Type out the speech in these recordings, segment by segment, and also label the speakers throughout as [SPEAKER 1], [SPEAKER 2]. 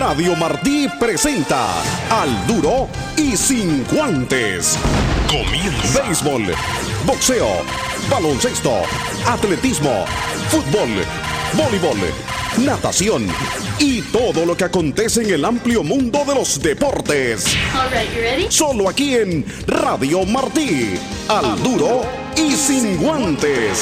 [SPEAKER 1] Radio Martí presenta Al Duro y Sin Guantes. Comienza. Béisbol, boxeo, baloncesto, atletismo, fútbol, voleibol, natación y todo lo que acontece en el amplio mundo de los deportes.
[SPEAKER 2] All right, you ready?
[SPEAKER 1] Solo aquí en Radio Martí. Al Duro y Sin Guantes.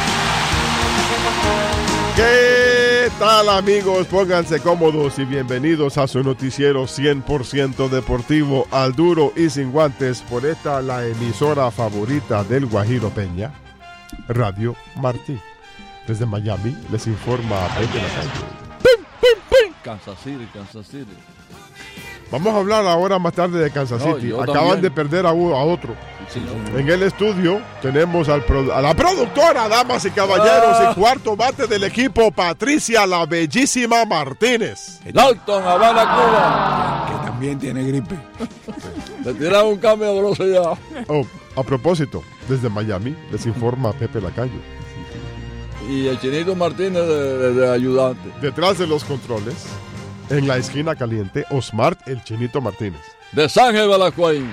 [SPEAKER 3] ¿Qué tal, amigos? Pónganse cómodos y bienvenidos a su noticiero 100% deportivo, Al Duro y Sin Guantes, por esta la emisora favorita del Guajiro Peña, Radio Martí. Desde Miami les informa Pepe Lacayo.
[SPEAKER 4] Kansas City.
[SPEAKER 3] Vamos a hablar ahora más tarde de Kansas City. Acaban
[SPEAKER 4] también
[SPEAKER 3] de perder a otro.
[SPEAKER 4] Sí,
[SPEAKER 3] En el estudio tenemos a la productora, damas y caballeros, y cuarto bate del equipo, Patricia la Bellísima Martínez.
[SPEAKER 4] Dalton, Habana, Cuba.
[SPEAKER 5] Que también tiene gripe.
[SPEAKER 4] Le tiraron un cambio de velocidad.
[SPEAKER 3] Oh, a propósito, desde Miami les informa Pepe Lacayo.
[SPEAKER 4] Y el Chinito Martínez de ayudante.
[SPEAKER 3] Detrás de los controles, en la esquina caliente, Osmar el Chinito Martínez.
[SPEAKER 4] De San Balacuain.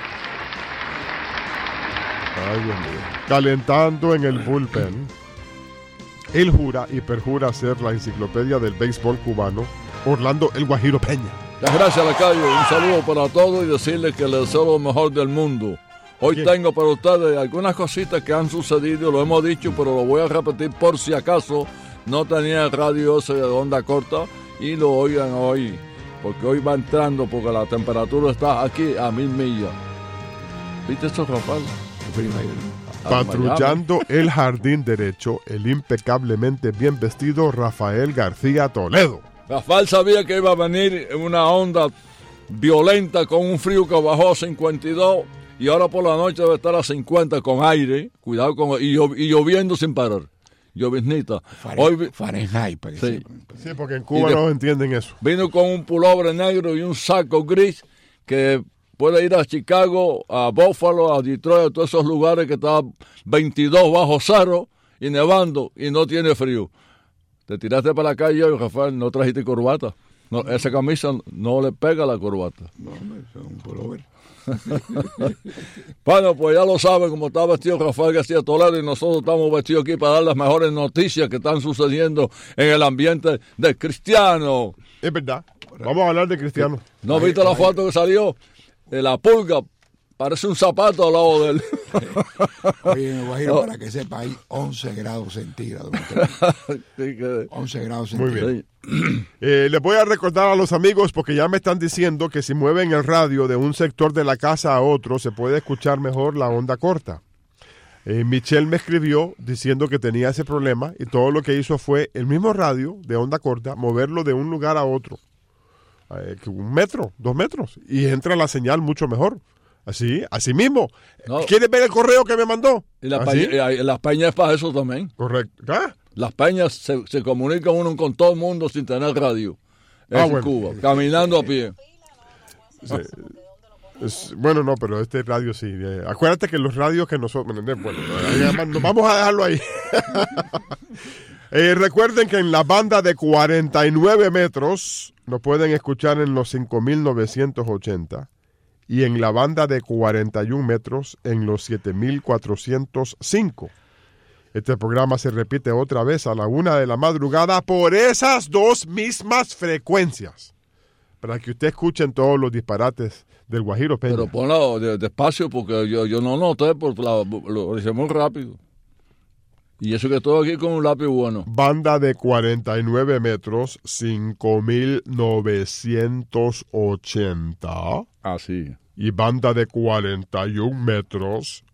[SPEAKER 3] Ay, Dios mío. Calentando en el bullpen, él jura y perjura ser la enciclopedia del béisbol cubano, Orlando el Guajiro Peña.
[SPEAKER 4] Muchas gracias, Lacayo. Un saludo para todos y decirles que les deseo lo mejor del mundo. Hoy
[SPEAKER 3] Bien.
[SPEAKER 4] tengo para ustedes algunas cositas que han sucedido, lo hemos dicho, pero lo voy a repetir por si acaso no tenía el radio ese de onda corta y lo oigan hoy, porque hoy va entrando, porque la temperatura está aquí a 1000 millas. ¿Viste eso, Rafael?
[SPEAKER 3] Patrullando el jardín derecho, el impecablemente bien vestido Rafael García Toledo.
[SPEAKER 4] Rafael sabía que iba a venir una onda violenta con un frío que bajó a 52 y ahora por la noche debe estar a 50 con aire, cuidado y lloviendo sin parar. Lloviznita.
[SPEAKER 5] Fahrenheit, para que
[SPEAKER 4] Sí.
[SPEAKER 5] sepan.
[SPEAKER 3] Sí, porque en Cuba no entienden eso.
[SPEAKER 4] Vino con un pullover negro y un saco gris que puede ir a Chicago, a Buffalo, a Detroit, a todos esos lugares que está 22 bajo cero y nevando y no tiene frío. Te tiraste para la calle hoy, Rafael, no trajiste corbata. No, esa camisa no le pega la corbata.
[SPEAKER 5] No, eso es un pullover.
[SPEAKER 4] Bueno, pues ya lo saben cómo está vestido Rafael García Toledo y nosotros estamos vestidos aquí para dar las mejores noticias que están sucediendo en el ambiente de Cristiano.
[SPEAKER 3] Es verdad. Vamos a hablar de Cristiano.
[SPEAKER 4] ¿No viste la foto que salió? De la pulga, parece un zapato al lado de él.
[SPEAKER 5] Oye, en el Guajiro, para que sepa, hay 11 grados centígrados. 11 grados
[SPEAKER 3] Muy
[SPEAKER 5] centígrados.
[SPEAKER 3] bien. Les voy a recordar a los amigos, porque ya me están diciendo que si mueven el radio de un sector de la casa a otro, se puede escuchar mejor la onda corta. Michelle me escribió diciendo que tenía ese problema y todo lo que hizo fue el mismo radio de onda corta, moverlo de un lugar a otro. 1 metro, 2 metros, y entra la señal mucho mejor. Así mismo.
[SPEAKER 4] No.
[SPEAKER 3] ¿Quieres ver el correo que me mandó?
[SPEAKER 4] Y las
[SPEAKER 3] ¿Así?
[SPEAKER 4] peñas es para eso también.
[SPEAKER 3] Correcto. ¿Ah?
[SPEAKER 4] Las peñas se comunican uno con todo el mundo sin tener radio. Es
[SPEAKER 3] bueno.
[SPEAKER 4] Cuba, caminando a pie.
[SPEAKER 3] Sí. Bueno, no, pero este radio sí. Acuérdate que los radios que nosotros... Bueno, vamos a dejarlo ahí. Recuerden que en la banda de 49 metros nos pueden escuchar en los 5.980 y en la banda de 41 metros en los 7.405. Este programa se repite otra vez a la 1 de la madrugada por esas dos mismas frecuencias, para que usted escuchen todos los disparates del Guajiro Peña.
[SPEAKER 4] Pero ponlo despacio porque yo no noté, porque lo hice muy rápido. Y eso que estoy aquí con un lápiz bueno.
[SPEAKER 3] Banda de 49 metros, 5.980.
[SPEAKER 4] Así.
[SPEAKER 3] Y banda de 41 metros,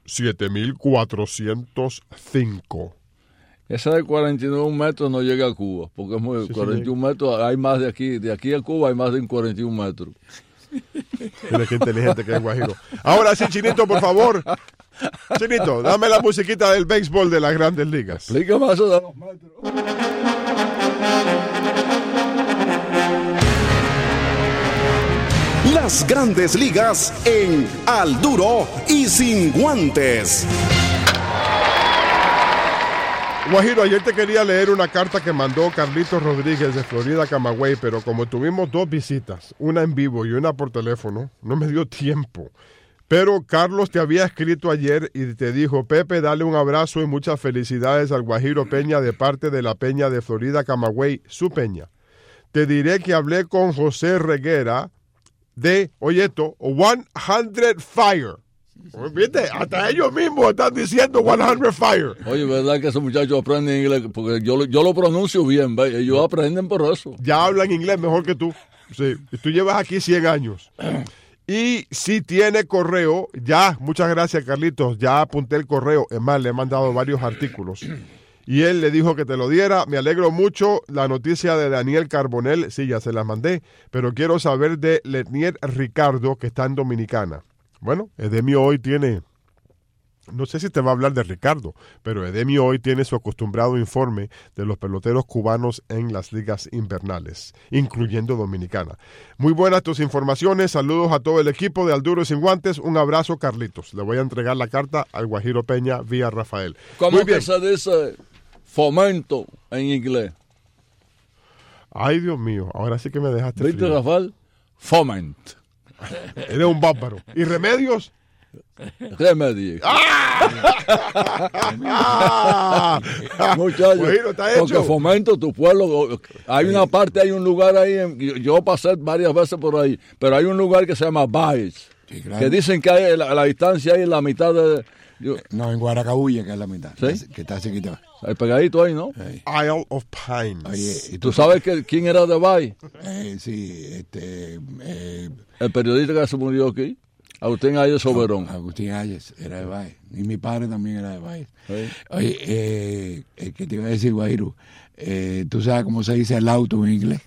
[SPEAKER 3] 7.405.
[SPEAKER 4] Esa de 41 metros no llega a Cuba, porque es muy...
[SPEAKER 3] Sí,
[SPEAKER 4] 41 metros, hay más de aquí a Cuba hay más de 41 metros.
[SPEAKER 3] Mira qué inteligente que es Guajiro. Ahora sí, Chinito, por favor. Chinito, dame la musiquita del béisbol de las Grandes Ligas.
[SPEAKER 4] Explícame eso de los metros.
[SPEAKER 1] Las Grandes Ligas en Al Duro y Sin Guantes.
[SPEAKER 3] Guajiro, ayer te quería leer una carta que mandó Carlitos Rodríguez de Florida, Camagüey, pero como tuvimos 2 visitas, una en vivo y una por teléfono, no me dio tiempo. Pero Carlos te había escrito ayer y te dijo: Pepe, dale un abrazo y muchas felicidades al Guajiro Peña de parte de la Peña de Florida, Camagüey, su Peña. Te diré que hablé con José Reguera de, oye esto, 100 Fire. ¿Viste? Hasta ellos mismos están diciendo 100 Fire.
[SPEAKER 4] Oye, ¿verdad que esos muchachos aprenden inglés? Porque yo lo pronuncio bien, ¿ve? Ellos aprenden por eso.
[SPEAKER 3] Ya hablan inglés mejor que tú. Sí. Y tú llevas aquí 100 años. Y si tiene correo, ya, muchas gracias, Carlitos, ya apunté el correo. Es más, le he mandado varios artículos. Y él le dijo que te lo diera. Me alegro mucho. La noticia de Daniel Carbonell, sí, ya se la mandé. Pero quiero saber de Letnier Ricardo, que está en Dominicana. Bueno, Edemio hoy tiene, no sé si te va a hablar de Ricardo, pero Edemio hoy tiene su acostumbrado informe de los peloteros cubanos en las ligas invernales, incluyendo Dominicana. Muy buenas tus informaciones, saludos a todo el equipo de Al Duro y Sin Guantes, un abrazo, Carlitos. Le voy a entregar la carta al Guajiro Peña vía Rafael.
[SPEAKER 4] ¿Cómo que se dice fomento en inglés?
[SPEAKER 3] Ay, Dios mío, ahora sí que me dejaste
[SPEAKER 4] ¿Viste,
[SPEAKER 3] frío.
[SPEAKER 4] Rafael? Foment.
[SPEAKER 3] Eres un bárbaro. ¿Y remedios?
[SPEAKER 4] Remedios. Muchachos,
[SPEAKER 3] Guajiro, está
[SPEAKER 4] porque
[SPEAKER 3] hecho.
[SPEAKER 4] fomento tu pueblo. Hay una parte, hay un lugar ahí, yo pasé varias veces por ahí, pero hay un lugar que se llama Baez,
[SPEAKER 5] Sí, claro.
[SPEAKER 4] que dicen que hay la distancia ahí en la mitad de...
[SPEAKER 5] No, en Guaracabulla, que es la mitad.
[SPEAKER 4] ¿Sí?
[SPEAKER 5] Que está cerquita.
[SPEAKER 4] el pegadito ahí, ¿no?
[SPEAKER 5] Sí.
[SPEAKER 3] Isle of Pines.
[SPEAKER 5] Oye, ¿y
[SPEAKER 4] ¿Tú sabes quién era de Baez?
[SPEAKER 5] Sí,
[SPEAKER 4] El periodista que se murió aquí, Agustín Ayes Soberón.
[SPEAKER 5] Agustín Ayes era de Baez. Y mi padre también era de Baez.
[SPEAKER 4] Sí.
[SPEAKER 5] Oye, ¿qué te iba a decir, Guajiro? ¿Tú sabes cómo se dice el auto en inglés?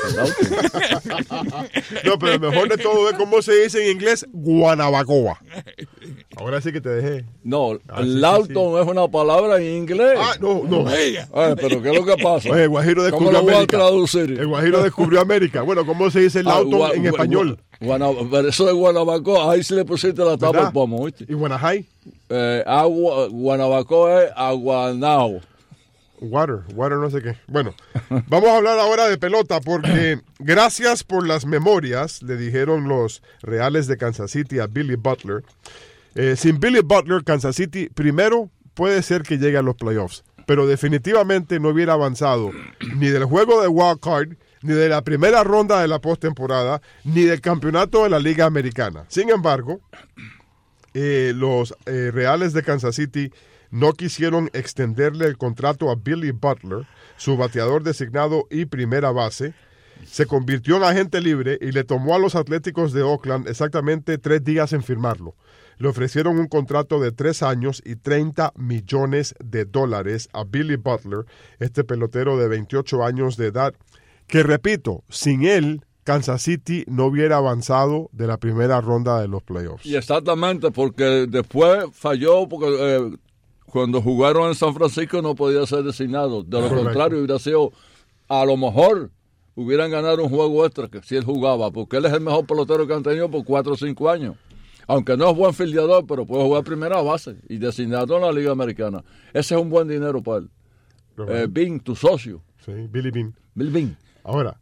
[SPEAKER 3] No, pero lo mejor de todo es cómo se dice en inglés Guanabacoa. Ahora sí que te dejé.
[SPEAKER 4] No,
[SPEAKER 3] Ah,
[SPEAKER 4] el
[SPEAKER 3] sí,
[SPEAKER 4] auto es una palabra en inglés.
[SPEAKER 3] No.
[SPEAKER 4] Pero ¿qué es lo que pasa?
[SPEAKER 3] Oye, el Guajiro
[SPEAKER 4] ¿Cómo
[SPEAKER 3] descubrió
[SPEAKER 4] lo voy a
[SPEAKER 3] América.
[SPEAKER 4] traducir?
[SPEAKER 3] El Guajiro descubrió América. Bueno, ¿cómo se dice el auto en español?
[SPEAKER 4] Pero eso de Guanabacoa, ahí sí le pusiste la tapa
[SPEAKER 3] ¿Verdad?
[SPEAKER 4] al pomo, ¿viste?
[SPEAKER 3] ¿Y Guanajay?
[SPEAKER 4] Guanabacoa es Aguanao.
[SPEAKER 3] Water no sé qué. Bueno, vamos a hablar ahora de pelota porque gracias por las memorias, le dijeron los Reales de Kansas City a Billy Butler. Sin Billy Butler, Kansas City primero puede ser que llegue a los playoffs, pero definitivamente no hubiera avanzado ni del juego de wild card, ni de la primera ronda de la postemporada, ni del campeonato de la Liga Americana. Sin embargo, los Reales de Kansas City no quisieron extenderle el contrato a Billy Butler, su bateador designado y primera base. Se convirtió en agente libre y le tomó a los Atléticos de Oakland exactamente 3 días en firmarlo. Le ofrecieron un contrato de 3 años y $30 millones a Billy Butler, este pelotero de 28 años de edad, que repito, sin él, Kansas City no hubiera avanzado de la primera ronda de los playoffs.
[SPEAKER 4] Y exactamente, porque después falló, porque cuando jugaron en San Francisco no podía ser designado. De lo contrario, hubiera sido, a lo mejor, hubieran ganado un juego extra que si él jugaba, porque él es el mejor pelotero que han tenido por 4 o 5 años. Aunque no es buen fildeador, pero puede jugar primera base y designado en la Liga Americana. Ese es un buen dinero para él. Bean, tu socio.
[SPEAKER 3] Sí, Billy Bean.
[SPEAKER 4] Bill Bean.
[SPEAKER 3] Ahora,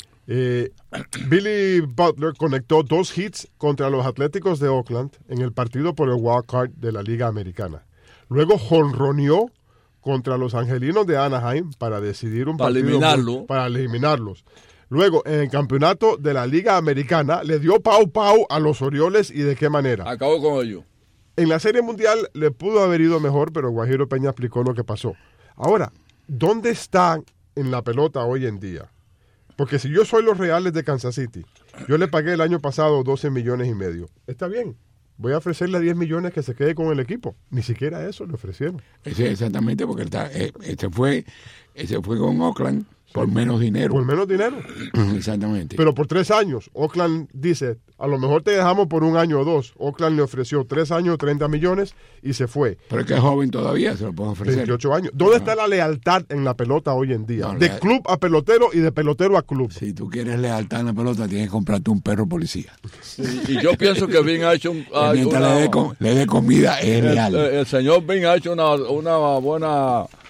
[SPEAKER 3] Billy Butler conectó 2 hits contra los Atléticos de Oakland en el partido por el wild card de la Liga Americana. Luego jonroneó contra los Angelinos de Anaheim para decidir un partido para eliminarlos. Luego, en el campeonato de la Liga Americana, le dio pau a los Orioles y de qué manera.
[SPEAKER 4] Acabó con ellos.
[SPEAKER 3] En la Serie Mundial le pudo haber ido mejor, pero Guajiro Peña explicó lo que pasó. Ahora, ¿dónde están en la pelota hoy en día? Porque si yo soy los Reales de Kansas City, yo le pagué el año pasado 12 millones y medio. Está bien. Voy a ofrecerle 10 millones que se quede con el equipo. Ni siquiera eso le ofrecieron.
[SPEAKER 5] Exactamente, porque ese fue con Oakland por menos dinero.
[SPEAKER 3] Por menos dinero.
[SPEAKER 5] Exactamente.
[SPEAKER 3] Pero por 3 años. Oakland dice, a lo mejor te dejamos por 1 año o 2. Oakland le ofreció 3 años, 30 millones y se fue.
[SPEAKER 5] Pero es que es joven todavía, se lo pueden ofrecer.
[SPEAKER 3] 28 años. ¿Dónde está la lealtad en la pelota hoy en día?
[SPEAKER 5] No,
[SPEAKER 3] de club a pelotero y de pelotero a club.
[SPEAKER 5] Si tú quieres lealtad en la pelota, tienes que comprarte un perro policía.
[SPEAKER 4] Y yo pienso que Bean ha hecho
[SPEAKER 5] mientras le dé comida, es leal.
[SPEAKER 4] El señor Bean ha hecho una buena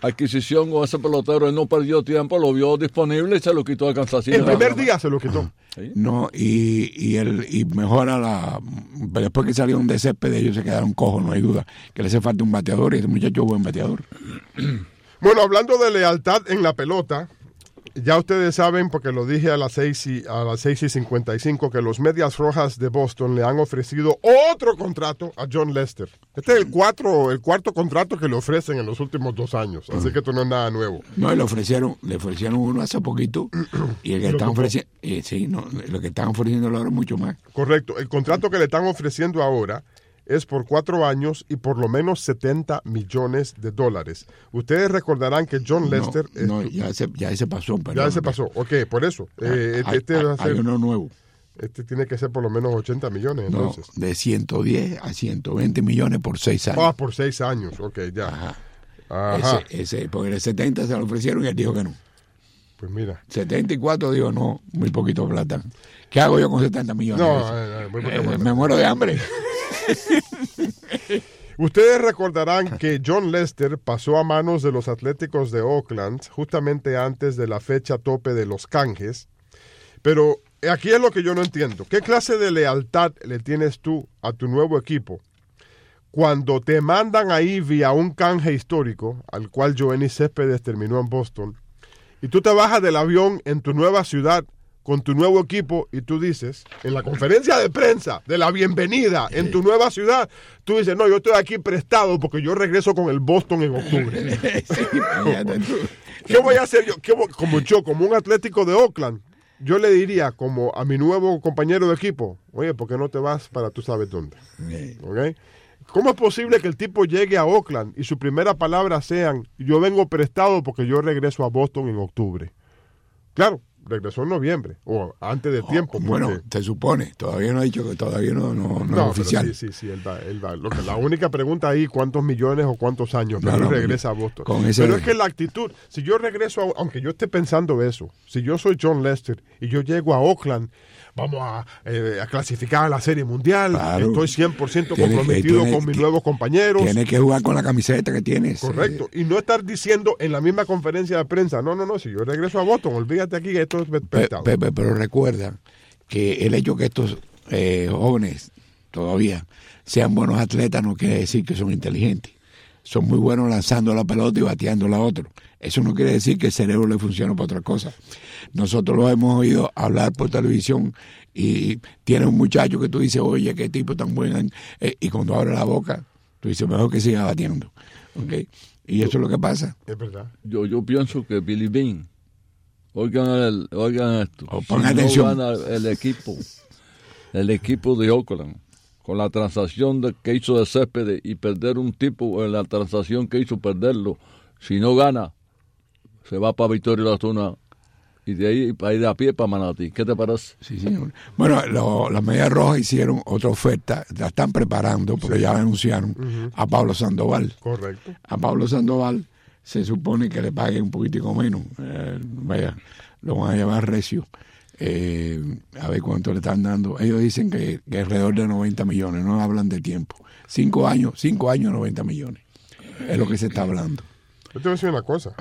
[SPEAKER 4] adquisición o ese pelotero, él no perdió tiempo, lo vio disponible y se lo quitó a Kansas City.
[SPEAKER 3] El primer día se lo quitó.
[SPEAKER 4] ¿Sí?
[SPEAKER 5] No, y mejora después que salieron de césped, ellos se quedaron cojos, no hay duda. Que le hace falta un bateador y ese muchacho es buen bateador.
[SPEAKER 3] Bueno, hablando de lealtad en la pelota, ya ustedes saben, porque lo dije a las 6:55, que los Medias Rojas de Boston le han ofrecido otro contrato a Jon Lester. Este es el cuarto contrato que le ofrecen en los últimos 2 años, así que esto no es nada nuevo.
[SPEAKER 5] No, le ofrecieron uno hace poquito y el que están ofreciendo, lo que están ofreciendo ahora es mucho más.
[SPEAKER 3] Correcto, el contrato que le están ofreciendo ahora es por 4 años y por lo menos $70 millones. Ustedes recordarán que Jon Lester...
[SPEAKER 5] Ya ese pasó. Perdón.
[SPEAKER 3] Ya ese pasó, ok, por eso.
[SPEAKER 5] Hay uno nuevo.
[SPEAKER 3] Este tiene que ser por lo menos 80 millones, entonces.
[SPEAKER 5] No, de 110 a 120 millones por 6 años.
[SPEAKER 3] Por 6 años, ok, ya.
[SPEAKER 5] Ajá. Porque el 70 se lo ofrecieron y él dijo que no.
[SPEAKER 3] Pues mira.
[SPEAKER 5] 74 digo, no, muy poquito plata. ¿Qué hago yo con 70 millones? Me muero de hambre.
[SPEAKER 3] Ustedes recordarán que Jon Lester pasó a manos de los Atléticos de Oakland justamente antes de la fecha tope de los canjes. Pero aquí es lo que yo no entiendo. ¿Qué clase de lealtad le tienes tú a tu nuevo equipo cuando te mandan ahí vía un canje histórico, al cual Yoenis Céspedes terminó en Boston, y tú te bajas del avión en tu nueva ciudad con tu nuevo equipo y tú dices, en la conferencia de prensa de la bienvenida en tu nueva ciudad, tú dices, no, yo estoy aquí prestado porque yo regreso con el Boston en octubre? ¿Qué voy a hacer yo? Como un Atlético de Oakland, yo le diría como a mi nuevo compañero de equipo, oye, ¿por qué no te vas para tú sabes dónde? ¿Okay? ¿Cómo es posible que el tipo llegue a Oakland y su primera palabra sean, yo vengo prestado porque yo regreso a Boston en octubre? Claro, regresó en noviembre o antes de tiempo.
[SPEAKER 5] Bueno, se supone, todavía no ha dicho que todavía no es oficial.
[SPEAKER 3] Sí, él va. La única pregunta ahí, ¿cuántos millones o cuántos años? Pero él regresa a Boston. Pero es que la actitud, si yo regreso, aunque yo esté pensando eso, si yo soy Jon Lester y yo llego a Oakland, vamos a clasificar a la Serie Mundial, estoy 100% comprometido con mis nuevos compañeros.
[SPEAKER 5] Tienes que jugar con la camiseta que tienes.
[SPEAKER 3] Correcto, y no estar diciendo en la misma conferencia de prensa, no, si yo regreso a Boston, olvídate aquí que esto es prestado.
[SPEAKER 5] Pero recuerda que el hecho que estos jóvenes todavía sean buenos atletas no quiere decir que son inteligentes. Son muy buenos lanzando la pelota y bateándola a otro. Eso no quiere decir que el cerebro le funcione para otra cosa. Nosotros lo hemos oído hablar por televisión y tiene un muchacho que tú dices, oye, qué tipo tan bueno. Y cuando abre la boca, tú dices, mejor que siga batiendo. ¿Okay? Y eso es lo que pasa.
[SPEAKER 3] Es verdad.
[SPEAKER 4] Yo pienso que Billy Beane, oigan esto.
[SPEAKER 5] Pongan atención.
[SPEAKER 4] No gana el equipo de Oakland, con la transacción que hizo de Céspedes y perder un tipo en la transacción que hizo perderlo, si no gana, se va para Victoria La Tuna y de ahí para ir a pie para Manatí. ¿Qué te parece?
[SPEAKER 5] Sí, señor. Bueno, las Medias Rojas hicieron otra oferta, la están preparando porque ya la anunciaron a Pablo Sandoval.
[SPEAKER 3] Correcto.
[SPEAKER 5] A Pablo Sandoval se supone que le paguen un poquitico menos. Lo van a llevar recio. A ver cuánto le están dando. Ellos dicen que alrededor de 90 millones, no hablan de tiempo. 5 años, 90 millones. Es lo que se está hablando.
[SPEAKER 3] Yo te voy a decir una cosa.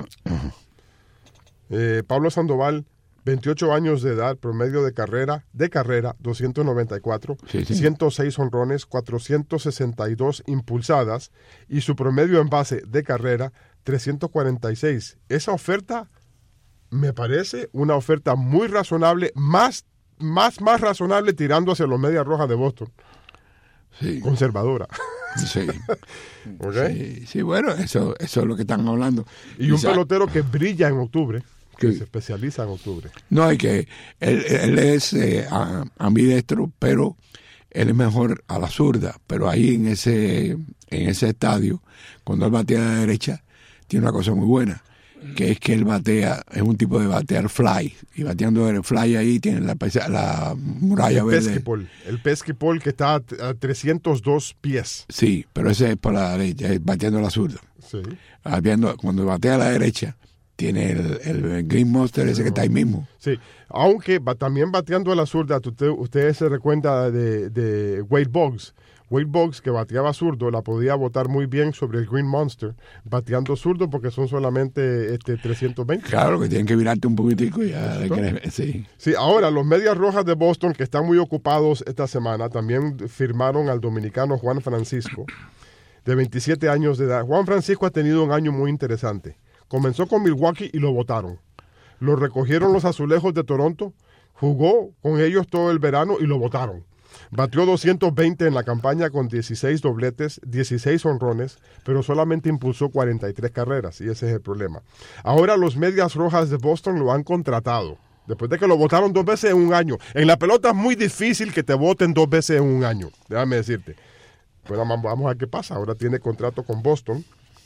[SPEAKER 3] Pablo Sandoval, 28 años de edad, promedio de carrera, 294, 106 honrones, 462 impulsadas y su promedio en base de carrera, 346. Esa oferta me parece una oferta muy razonable, más razonable tirando hacia los Medias Rojas de Boston.
[SPEAKER 5] Sí.
[SPEAKER 3] Conservadora.
[SPEAKER 5] Sí.
[SPEAKER 3] ¿Okay?
[SPEAKER 5] Sí, bueno, eso es lo que están hablando.
[SPEAKER 3] Y un pelotero que brilla en octubre, que se especializa en octubre.
[SPEAKER 5] No, hay que él es ambidestro, pero él es mejor a la zurda. Pero ahí en ese estadio, cuando él batea a la derecha, tiene una cosa muy buena, que es que él batea, es un tipo de batear fly, y bateando el fly ahí tiene la muralla verde.
[SPEAKER 3] El pesky ball que está a 302 pies.
[SPEAKER 5] Sí, pero ese es por la derecha, es bateando la zurda.
[SPEAKER 3] Sí.
[SPEAKER 5] Cuando batea a la derecha, tiene el Green Monster ese que está ahí mismo.
[SPEAKER 3] Sí, aunque también bateando a la zurda, usted se recuerda de Wade Boggs. Wade Boggs, que bateaba zurdo, la podía botar muy bien sobre el Green Monster, bateando zurdo porque son solamente 320.
[SPEAKER 5] Claro, que tienen que virarte un poquitico ya. Sí.
[SPEAKER 3] Sí, ahora los Medias Rojas de Boston, que están muy ocupados esta semana, también firmaron al dominicano Juan Francisco, de 27 años de edad. Juan Francisco ha tenido un año muy interesante. Comenzó con Milwaukee y lo botaron. Lo recogieron los Azulejos de Toronto, jugó con ellos todo el verano y lo botaron. Batió 220 en la campaña con 16 dobletes, 16 honrones, pero solamente impulsó 43 carreras, y ese es el problema. Ahora los Medias Rojas de Boston lo han contratado, después de que lo votaron 2 veces en un año. En la pelota es muy difícil que te voten 2 veces en un año, déjame decirte. Pues vamos a ver qué pasa. Ahora tiene contrato con Boston.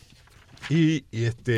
[SPEAKER 3] Y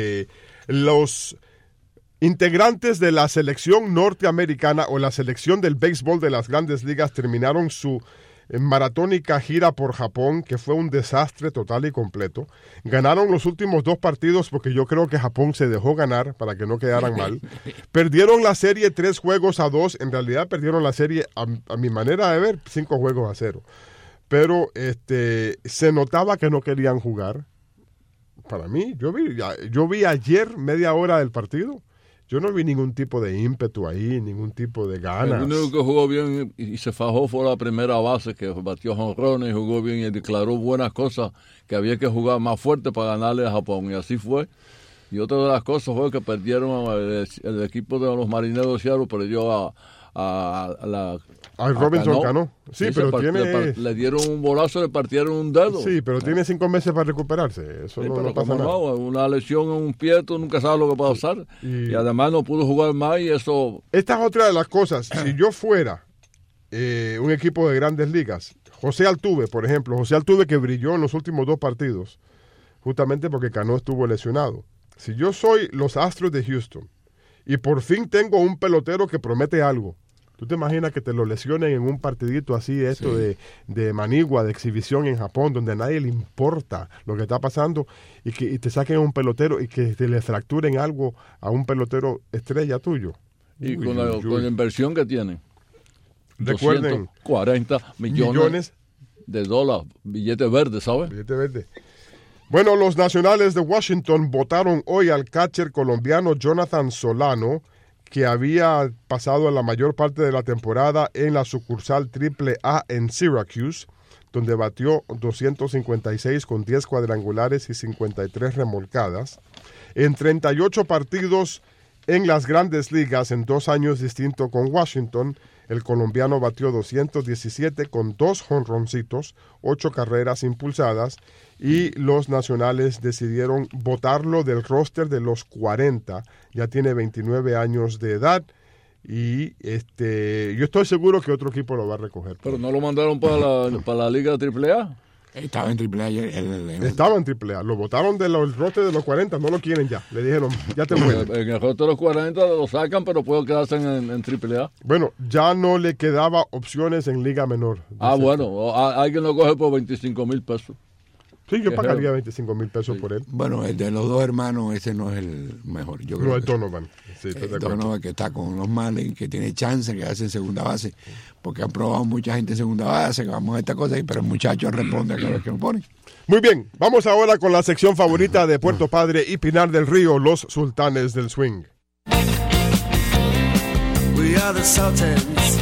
[SPEAKER 3] los integrantes de la selección norteamericana o la selección del béisbol de las grandes ligas terminaron su maratónica gira por Japón, que fue un desastre total y completo. Ganaron los últimos 2 partidos porque yo creo que Japón se dejó ganar para que no quedaran mal. Perdieron la serie 3-2. En realidad perdieron la serie, a mi manera de ver, 5-0. Pero se notaba que no querían jugar. Para mí, yo vi ayer media hora del partido. Yo no vi ningún tipo de ímpetu ahí, ningún tipo de ganas.
[SPEAKER 4] El único que jugó bien y se fajó fue la primera base, que batió jonrones, jugó bien y declaró buenas cosas, que había que jugar más fuerte para ganarle a Japón, y así fue. Y otra de las cosas fue que perdieron el equipo de los Marineros de Seattle, perdió a
[SPEAKER 3] Robinson Cano. Sí, pero
[SPEAKER 4] le dieron un bolazo, le partieron un dedo.
[SPEAKER 3] Sí, pero tiene 5 meses para recuperarse. Eso sí, no pasa nada.
[SPEAKER 4] Una lesión en un pie, tú nunca sabes lo que puede pasar. Y además no pudo jugar más y eso...
[SPEAKER 3] Esta es otra de las cosas. Si yo fuera un equipo de grandes ligas, José Altuve, por ejemplo, José Altuve que brilló en los últimos 2 partidos, justamente porque Cano estuvo lesionado. Si yo soy los Astros de Houston y por fin tengo un pelotero que promete algo, ¿tú te imaginas que te lo lesionen en un partidito así, de manigua, de exhibición en Japón, donde a nadie le importa lo que está pasando, y te saquen a un pelotero y que te le fracturen algo a un pelotero estrella tuyo?
[SPEAKER 4] Y con la inversión que tienen.
[SPEAKER 3] Recuerden,
[SPEAKER 4] 240 millones de dólares, billete verde, ¿sabes?
[SPEAKER 3] Billete verde. Bueno, los Nacionales de Washington votaron hoy al catcher colombiano Jonathan Solano, que había pasado la mayor parte de la temporada en la sucursal AAA en Syracuse, donde batió 256 con 10 cuadrangulares y 53 remolcadas. En 38 partidos en las grandes ligas en 2 años distintos con Washington, el colombiano batió 217 con 2 jonroncitos, 8 carreras impulsadas, y los Nacionales decidieron votarlo del roster de los 40. Ya tiene 29 años de edad y yo estoy seguro que otro equipo lo va a recoger.
[SPEAKER 4] ¿Pero no lo mandaron para la Liga AAA?
[SPEAKER 5] Estaba en AAA ayer.
[SPEAKER 3] Estaba en AAA. Lo votaron del roster de los 40. No lo quieren ya. Le dijeron, ya te mueres.
[SPEAKER 4] En el roster de los 40 lo sacan, pero puede quedarse en AAA.
[SPEAKER 3] Bueno, ya no le quedaba opciones en Liga Menor.
[SPEAKER 4] Bueno, alguien lo coge por $25,000.
[SPEAKER 3] Sí, yo pagaría $25,000 por él.
[SPEAKER 5] Bueno, el de los 2 hermanos, ese no es el mejor. Yo creo
[SPEAKER 3] no, el Donovan. Sí,
[SPEAKER 5] Donovan, que está con los Marlins, que tiene chance, que hace en segunda base, porque han probado mucha gente en segunda base, que vamos a esta cosa, pero el muchacho responde a cada vez que lo ponen.
[SPEAKER 3] Muy bien, vamos ahora con la sección favorita de Puerto Padre y Pinar del Río, los Sultanes del Swing. We are the Sultans.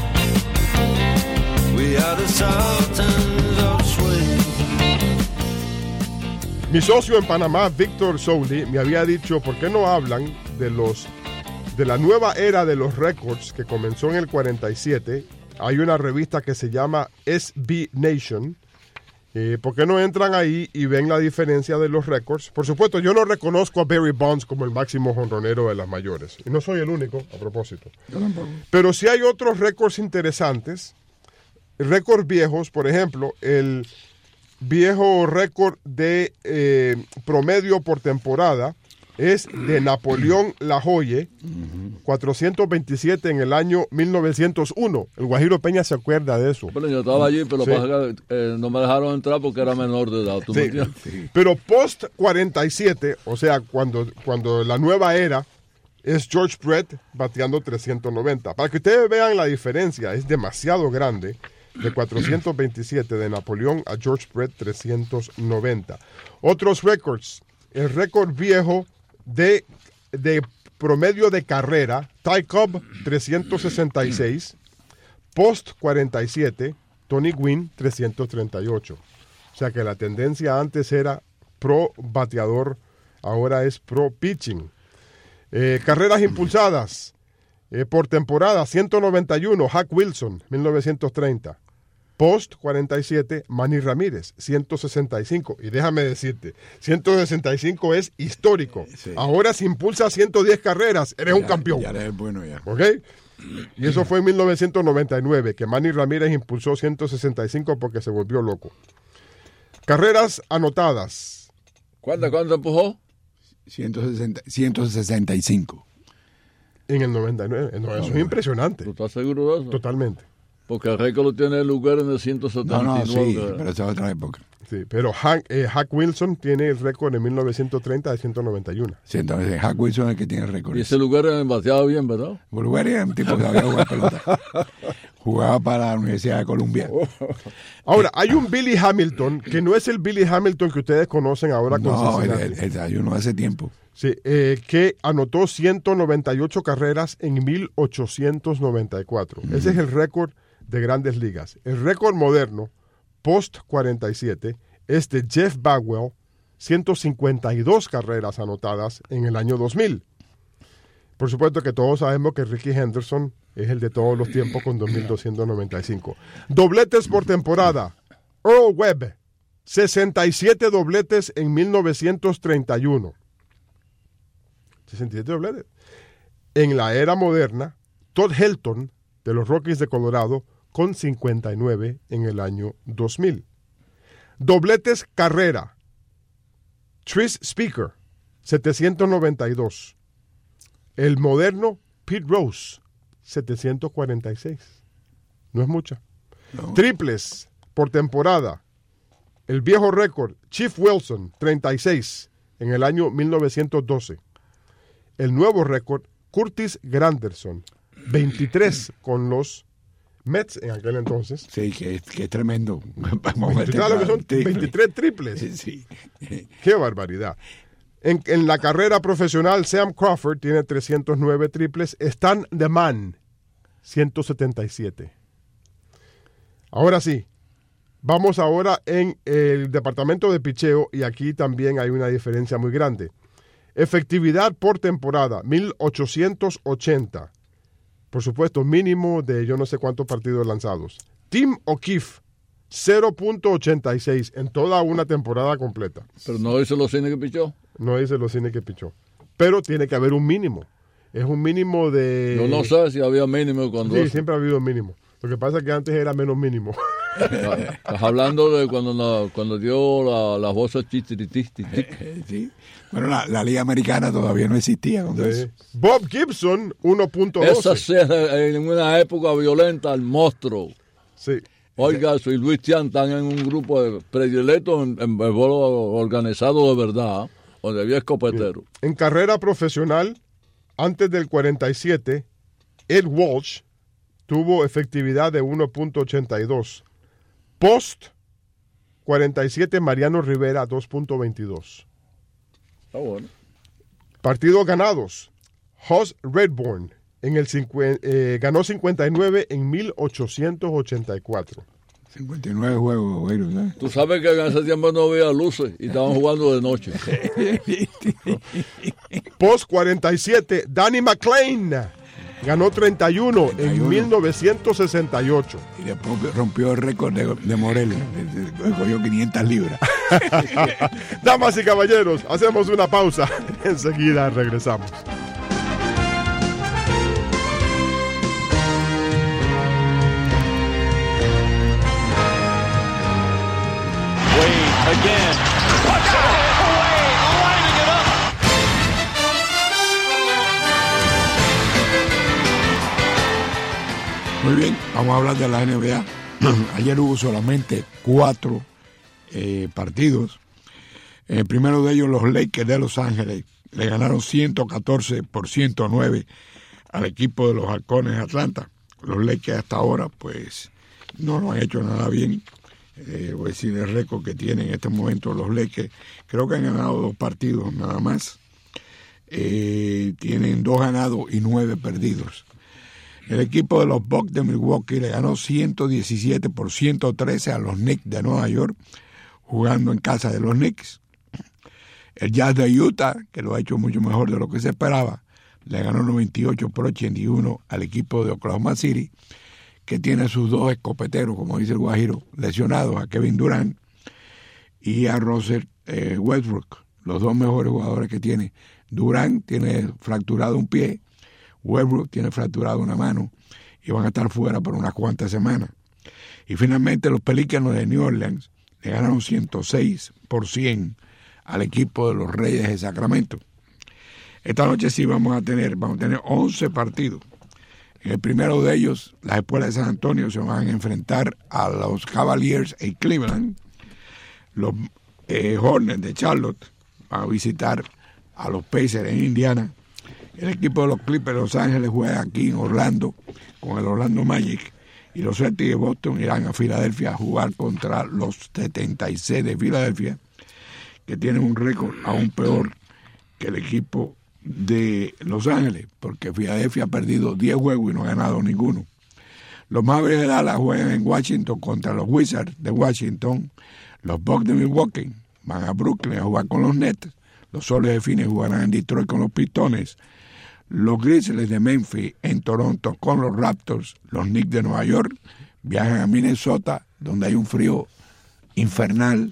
[SPEAKER 3] We are the Sultans of Swing. Mi socio en Panamá, Víctor Souli, me había dicho, ¿por qué no hablan de la nueva era de los récords que comenzó en el 47? Hay una revista que se llama SB Nation. ¿Por qué no entran ahí y ven la diferencia de los récords? Por supuesto, yo no reconozco a Barry Bonds como el máximo jonronero de las mayores. Y no soy el único, a propósito. Pero sí hay otros récords interesantes. Récords viejos, por ejemplo, el viejo récord de promedio por temporada es de Napoleón Lajoye, 427 en el año 1901. El Guajiro Peña se acuerda de eso.
[SPEAKER 4] Bueno, yo estaba allí, pero no me dejaron entrar porque era menor de edad. ¿Tú me entiendes?
[SPEAKER 3] Sí. Pero post 47, o sea, cuando la nueva era, es George Brett bateando 390. Para que ustedes vean la diferencia, es demasiado grande. de 427 de Napoleón a George Brett 390. Otros récords. El récord viejo de promedio de carrera, Ty Cobb 366, Post 47, Tony Gwynn 338. O sea que la tendencia antes era pro bateador, ahora es pro pitching. Carreras impulsadas por temporada, 191, Hack Wilson, 1930. Post 47, Manny Ramírez, 165. Y déjame decirte, 165 es histórico. Sí. Ahora si impulsa 110 carreras, eres un campeón.
[SPEAKER 5] Ya eres bueno ya.
[SPEAKER 3] ¿Ok? Y eso fue en 1999, que Manny Ramírez impulsó 165 porque se volvió loco. Carreras anotadas.
[SPEAKER 4] ¿Cuánto empujó?
[SPEAKER 5] 165.
[SPEAKER 3] En el 99. No, eso es impresionante.
[SPEAKER 4] ¿Tú estás seguro de eso?
[SPEAKER 3] Totalmente.
[SPEAKER 4] Porque el récord lo tiene el lugar en el 179.
[SPEAKER 5] No, sí, pero esa es otra época.
[SPEAKER 3] Sí, pero Hack Wilson tiene el récord en 1930 de 191.
[SPEAKER 5] Sí, entonces Hack Wilson es el que tiene el récord.
[SPEAKER 4] Y ese lugar bateaba bien, ¿verdad?
[SPEAKER 5] Lugar era un tipo que sabía jugar pelota. Jugaba para la Universidad de Columbia.
[SPEAKER 3] Ahora, hay un Billy Hamilton, que no es el Billy Hamilton que ustedes conocen ahora con Cincinnati.
[SPEAKER 5] No, hay uno hace tiempo.
[SPEAKER 3] Sí, que anotó 198 carreras en 1894. Ese es el récord de Grandes Ligas. El récord moderno, post 47, es de Jeff Bagwell, 152 carreras anotadas en el año 2000. Por supuesto que todos sabemos que Ricky Henderson es el de todos los tiempos con 2.295. Dobletes por temporada. Earl Webb, 67 dobletes en 1931. 67 dobletes. En la era moderna, Todd Helton, de los Rockies de Colorado, con 59 en el año 2000. Dobletes carrera. Tris Speaker, 792. El moderno Pete Rose, 746. No es mucha. No. Triples por temporada. El viejo récord, Chief Wilson, 36 en el año 1912. El nuevo récord, Curtis Granderson, 23 con los Mets en aquel entonces.
[SPEAKER 5] Sí, que es tremendo.
[SPEAKER 3] 23 triples.
[SPEAKER 5] Sí.
[SPEAKER 3] Qué barbaridad. En la carrera profesional, Sam Crawford tiene 309 triples. Stan DeMann, 177. Ahora sí, vamos ahora en el departamento de picheo y aquí también hay una diferencia muy grande. Efectividad por temporada, 1880. Por supuesto, mínimo de yo no sé cuántos partidos lanzados. Tim O'Keefe, 0.86 en toda una temporada completa.
[SPEAKER 4] Pero no dice los cines que pichó.
[SPEAKER 3] No dice los cines que pichó. Pero tiene que haber un mínimo. Es un mínimo de...
[SPEAKER 4] Yo no sé si había mínimo cuando...
[SPEAKER 3] Sí, siempre ha habido un mínimo. Lo que pasa es que antes era menos mínimo.
[SPEAKER 4] Estás hablando de cuando dio las voces chichiritistis.
[SPEAKER 5] Sí. Bueno, la Liga Americana todavía no existía.
[SPEAKER 3] Sí. Bob Gibson, 1.12.
[SPEAKER 4] Esa sí, en una época violenta, el monstruo.
[SPEAKER 3] Sí.
[SPEAKER 4] Oiga, soy Luis Tian, están en un grupo de predilectos en béisbol organizado de verdad, donde había escopetero.
[SPEAKER 3] Sí. En carrera profesional, antes del 47, Ed Walsh tuvo efectividad de 1.82. Post 47, Mariano Rivera, 2.22.
[SPEAKER 4] Está bueno.
[SPEAKER 3] Partidos ganados. Hoss Redbourn ganó 59 en 1884.
[SPEAKER 5] 59 juegos, güey, ¿sabes?
[SPEAKER 4] Tú sabes que en ese tiempo no había luces y estaban jugando de noche.
[SPEAKER 3] Post 47, Danny McLean ganó 31 en 1968.
[SPEAKER 5] Y después rompió el récord de Morelos. Cogió 500 libras.
[SPEAKER 3] Damas y caballeros, hacemos una pausa. Enseguida regresamos.
[SPEAKER 2] Again. Away, lining it up.
[SPEAKER 5] Muy bien, vamos a hablar de la NBA. Ayer hubo solamente 4 partidos. El primero de ellos, los Lakers de Los Ángeles, le ganaron 114-109 al equipo de los Halcones de Atlanta. Los Lakers hasta ahora, pues, no lo han hecho nada bien. Voy a decir el récord que tienen en este momento los Lakers. Creo que han ganado 2 partidos nada más. Tienen 2 ganados y 9 perdidos. El equipo de los Bucks de Milwaukee le ganó 117-113 a los Knicks de Nueva York, jugando en casa de los Knicks. El Jazz de Utah, que lo ha hecho mucho mejor de lo que se esperaba, le ganó 98-81 al equipo de Oklahoma City, que tiene sus 2 escopeteros, como dice el Guajiro, lesionados, a Kevin Durant y a Russell Westbrook, los 2 mejores jugadores que tiene. Durant tiene fracturado un pie, Westbrook tiene fracturado una mano y van a estar fuera por unas cuantas semanas. Y finalmente los Pelícanos de New Orleans le ganaron 106% al equipo de los Reyes de Sacramento. Esta noche sí vamos a tener 11 partidos. En el primero de ellos, las Espuelas de San Antonio se van a enfrentar a los Cavaliers en Cleveland. Los Hornets de Charlotte van a visitar a los Pacers en Indiana. El equipo de los Clippers de Los Ángeles juega aquí en Orlando con el Orlando Magic. Y los Celtics de Boston irán a Filadelfia a jugar contra los 76 de Filadelfia, que tienen un récord aún peor que el equipo de Los Ángeles, porque Filadelfia ha perdido 10 juegos y no ha ganado ninguno. Los Mavericks de Dallas juegan en Washington contra los Wizards de Washington. Los Bucks de Milwaukee van a Brooklyn a jugar con los Nets. Los Soles de Phoenix jugarán en Detroit con los Pistones. Los Grizzlies de Memphis en Toronto con los Raptors. Los Knicks de Nueva York viajan a Minnesota, donde hay un frío infernal,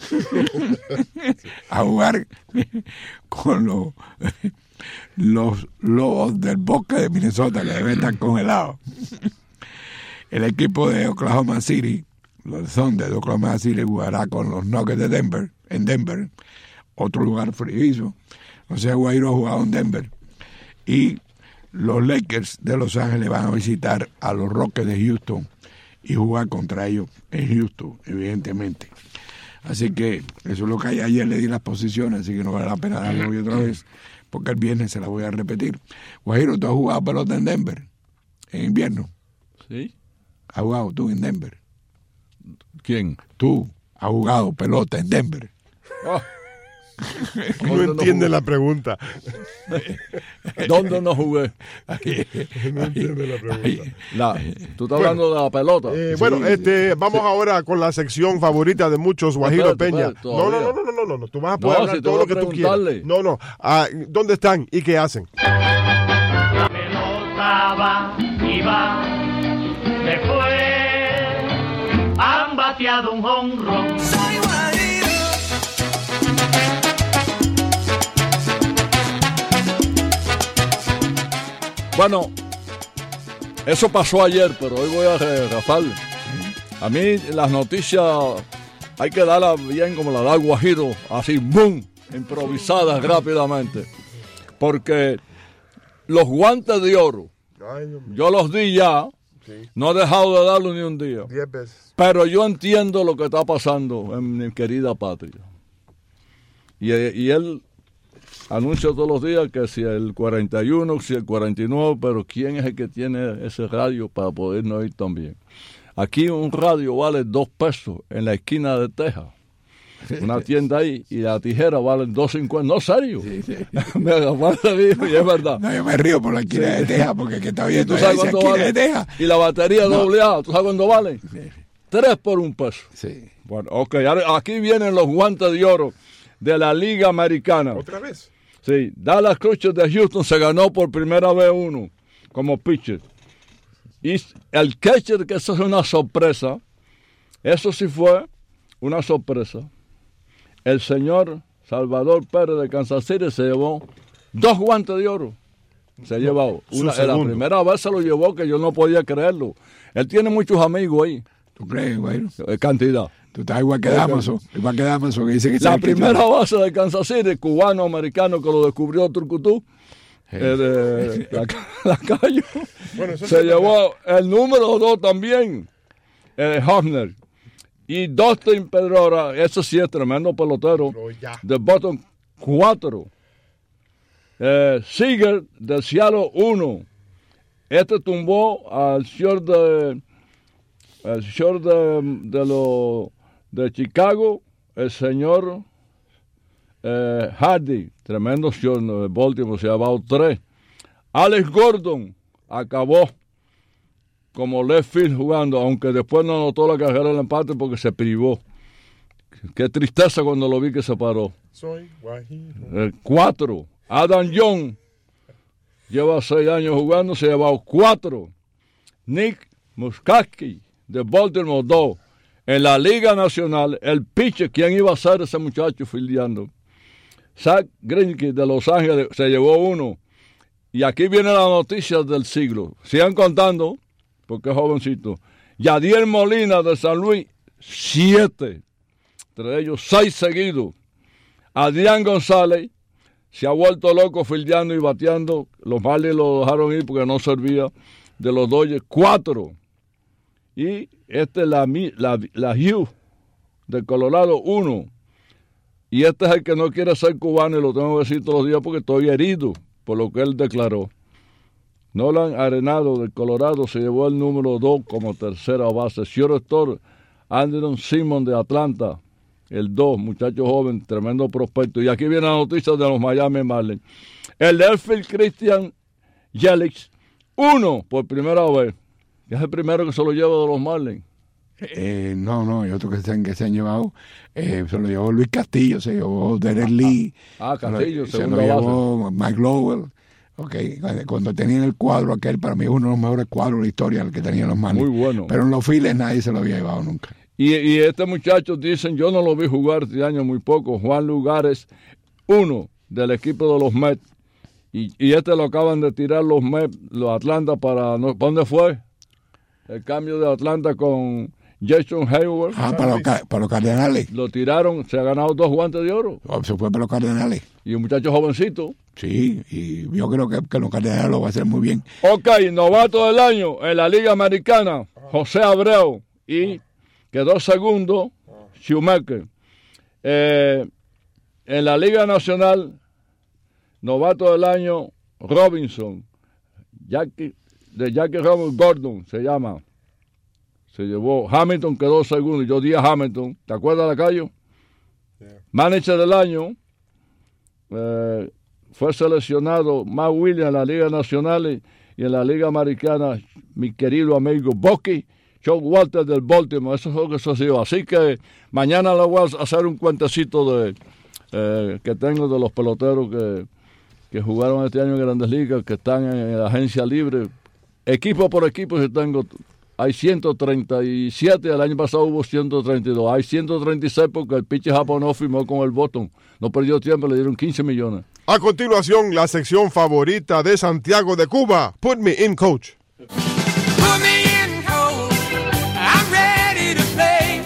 [SPEAKER 5] a jugar con los Lobos del Bosque de Minnesota, que deben estar congelados. El equipo de Oklahoma City, los Thunder de Oklahoma City, jugará con los Nuggets de Denver, en Denver, otro lugar frío. O sea, Guairo ha jugado en Denver. Y los Lakers de Los Ángeles van a visitar a los Rockets de Houston y jugar contra ellos en Houston, evidentemente. Así que eso es lo que hay. Ayer le di las posiciones, así que no vale la pena darlo hoy otra vez, porque el viernes se la voy a repetir. Guajiro, ¿tú has jugado pelota en Denver en invierno?
[SPEAKER 4] Sí.
[SPEAKER 5] ¿Has jugado tú en Denver?
[SPEAKER 4] ¿Quién?
[SPEAKER 5] Tú has jugado pelota en Denver.
[SPEAKER 4] Oh.
[SPEAKER 3] No entiende la pregunta.
[SPEAKER 4] ¿Dónde no jugué?
[SPEAKER 3] No entiende la pregunta.
[SPEAKER 4] ¿Tú estás hablando de la pelota?
[SPEAKER 3] Bueno, vamos ahora con la sección favorita de muchos, Guajiro
[SPEAKER 4] Espérate,
[SPEAKER 3] Peña.
[SPEAKER 4] espérate,
[SPEAKER 3] No. Tú vas a poder hablar
[SPEAKER 4] si
[SPEAKER 3] todo lo que tú quieras. No. ¿Dónde están y qué hacen?
[SPEAKER 2] La pelota va y va, después han bateado un jonrón.
[SPEAKER 4] Bueno, eso pasó ayer, pero hoy voy a Rafael. A mí las noticias hay que darlas bien como la da Guajiro, así, boom, improvisadas rápidamente. Porque los guantes de oro, yo los di ya, no he dejado de darlos ni un día.
[SPEAKER 3] 10 veces.
[SPEAKER 4] Pero yo entiendo lo que está pasando en mi querida patria. Y él anuncia todos los días que si el 41, si el 49, pero ¿quién es el que tiene ese radio para podernos oír también? Aquí un radio vale 2 pesos en la esquina de Texas. Una tienda ahí, y la tijera vale 2.50. No, serio. Sí. Me dijo, y es verdad.
[SPEAKER 5] No, yo me río por la esquina de Texas, porque que está viendo esa esquina
[SPEAKER 4] vale?
[SPEAKER 5] de Texas.
[SPEAKER 4] Y la batería AA, ¿tú sabes cuánto vale?
[SPEAKER 5] Sí.
[SPEAKER 4] 3 por 1 peso.
[SPEAKER 5] Sí.
[SPEAKER 4] Bueno, ok, aquí vienen los guantes de oro de la Liga Americana.
[SPEAKER 3] ¿Otra vez?
[SPEAKER 5] Sí, Dallas Crushers de Houston se ganó por primera vez uno como pitcher. Y el catcher, que eso es una sorpresa, eso sí fue una sorpresa. El señor Salvador Pérez de Kansas City se llevó 2 guantes de oro. Se ha llevado. La primera vez se lo llevó, que yo no podía creerlo. Él tiene muchos amigos ahí.
[SPEAKER 6] ¿Tú crees, güey?
[SPEAKER 5] Cantidad.
[SPEAKER 6] Tú estás igual que Damaso. Igual que Damaso, que dice que
[SPEAKER 5] la primera base de Kansas City, cubano-americano, que lo descubrió Turcutú, la calle, bueno, se llevó el número 2 también, Hofner. Y Dustin Pedroia, ese sí es tremendo pelotero, de Boston 4. Seager del Seattle 1. Este tumbó al señor de
[SPEAKER 4] el short de Chicago, el señor Hardy, tremendo short, de Baltimore, se ha llevado 3. Alex Gordon acabó como left field jugando, aunque después no anotó la carrera del empate porque se privó. Qué tristeza cuando lo vi que se paró. 4. Adam Young lleva 6 años jugando, se ha llevado 4. Nick Muskowski de Baltimore 2. En la Liga Nacional, el pitcher, ¿quién iba a ser ese muchacho fildeando? Zach Greinke de Los Ángeles se llevó 1. Y aquí viene la noticia del siglo. Sigan contando, porque es jovencito. Yadier Molina de San Luis, 7. Entre ellos 6 seguidos. Adrián González se ha vuelto loco fildeando y bateando. Los Marlins lo dejaron ir porque no servía. De los Dodgers, 4. Y este es la Hughes de Colorado, 1. Y este es el que no quiere ser cubano y lo tengo que decir todos los días porque estoy herido por lo que él declaró. Nolan Arenado de Colorado se llevó el número 2 como tercera base. Shortstop Andrew Simmons de Atlanta, el 2, muchacho joven, tremendo prospecto. Y aquí viene la noticia de los Miami Marlins. El outfield Christian Yelich, 1 por primera vez. Es el primero que se lo lleva de los Marlins.
[SPEAKER 5] No, hay otro que se han llevado. Se lo llevó Luis Castillo, se llevó Derek Lee.
[SPEAKER 4] Castillo,
[SPEAKER 5] se lo llevó Mike Lowell. Okay. Cuando tenían el cuadro aquel, para mí es uno de los mejores cuadros de la historia el que tenían los Marlins.
[SPEAKER 4] Muy bueno.
[SPEAKER 5] Pero en los Phillies nadie se lo había llevado nunca.
[SPEAKER 4] Y este muchacho, dicen, yo no lo vi jugar este año muy poco, Juan Lugares, 1 del equipo de los Mets. Y este lo acaban de tirar los Mets, los Atlanta ¿para dónde fue? El cambio de Atlanta con Jason Hayward.
[SPEAKER 5] Para los Cardenales.
[SPEAKER 4] Lo tiraron, se ha ganado 2 guantes de oro.
[SPEAKER 5] Se fue para los Cardenales.
[SPEAKER 4] Y un muchacho jovencito.
[SPEAKER 5] Sí, y yo creo que los Cardenales lo va a hacer muy bien.
[SPEAKER 4] Ok, novato del año en la Liga Americana, José Abreu. Y quedó segundo, Schumacher. En la Liga Nacional, novato del año, Robinson. Jackie Robinson Gordon se llama. Se llevó. Hamilton quedó segundo. Yo di a Hamilton. ¿Te acuerdas de Cayo? Yeah. Manager del año. Fue seleccionado Matt Williams en la Liga Nacional y en la Liga Americana, mi querido amigo Bucky John Walter del Baltimore. Eso es lo que sucedió. Así que mañana le voy a hacer un cuentecito que tengo de los peloteros que jugaron este año en Grandes Ligas, que están en la agencia libre. Equipo por equipo, si tengo, hay 137, el año pasado hubo 132, hay 136 porque el pitcher japonés firmó con el Boston, no perdió tiempo, le dieron 15 millones.
[SPEAKER 3] A continuación, la sección favorita de Santiago de Cuba, Put Me In, Coach.
[SPEAKER 7] Put me in, coach, I'm ready to play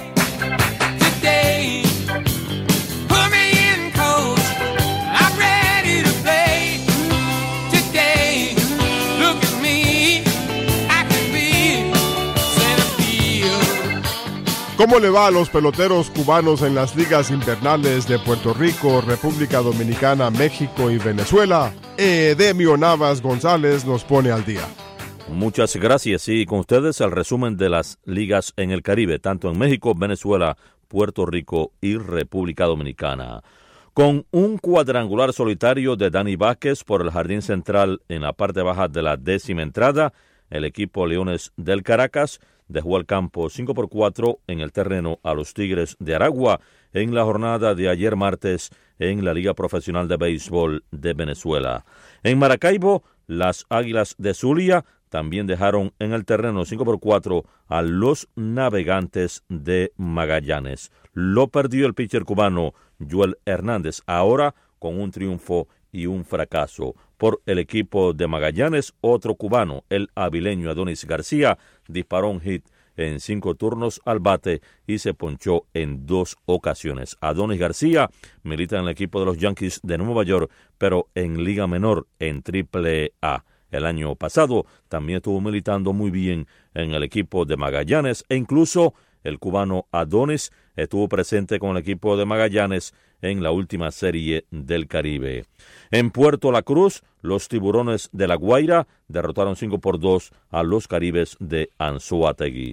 [SPEAKER 7] today. Put me in, coach, I'm ready to play today. Look at me, I can be center field.
[SPEAKER 3] ¿Cómo le va a los peloteros cubanos en las ligas invernales de Puerto Rico, República Dominicana, México y Venezuela? Edemio Navas González nos pone al día.
[SPEAKER 8] Muchas gracias. Y con ustedes el resumen de las ligas en el Caribe, tanto en México, Venezuela, Puerto Rico y República Dominicana. Con un cuadrangular solitario de Dani Vázquez por el jardín central en la parte baja de la 10ª entrada, el equipo Leones del Caracas dejó al campo 5-4 en el terreno a los Tigres de Aragua en la jornada de ayer martes en la Liga Profesional de Béisbol de Venezuela. En Maracaibo, las Águilas de Zulia también dejaron en el terreno 5-4 a los Navegantes de Magallanes. Lo perdió el pitcher cubano Joel Hernández, ahora con un triunfo y un fracaso. Por el equipo de Magallanes, otro cubano, el avileño Adonis García, disparó un hit en 5 turnos al bate y se ponchó en 2 ocasiones. Adonis García milita en el equipo de los Yankees de Nueva York, pero en Liga Menor, en AAA. El año pasado también estuvo militando muy bien en el equipo de Magallanes e incluso el cubano Adonis estuvo presente con el equipo de Magallanes en la última serie del Caribe. En Puerto La Cruz, los Tiburones de La Guaira derrotaron 5-2 a los Caribes de Anzoátegui.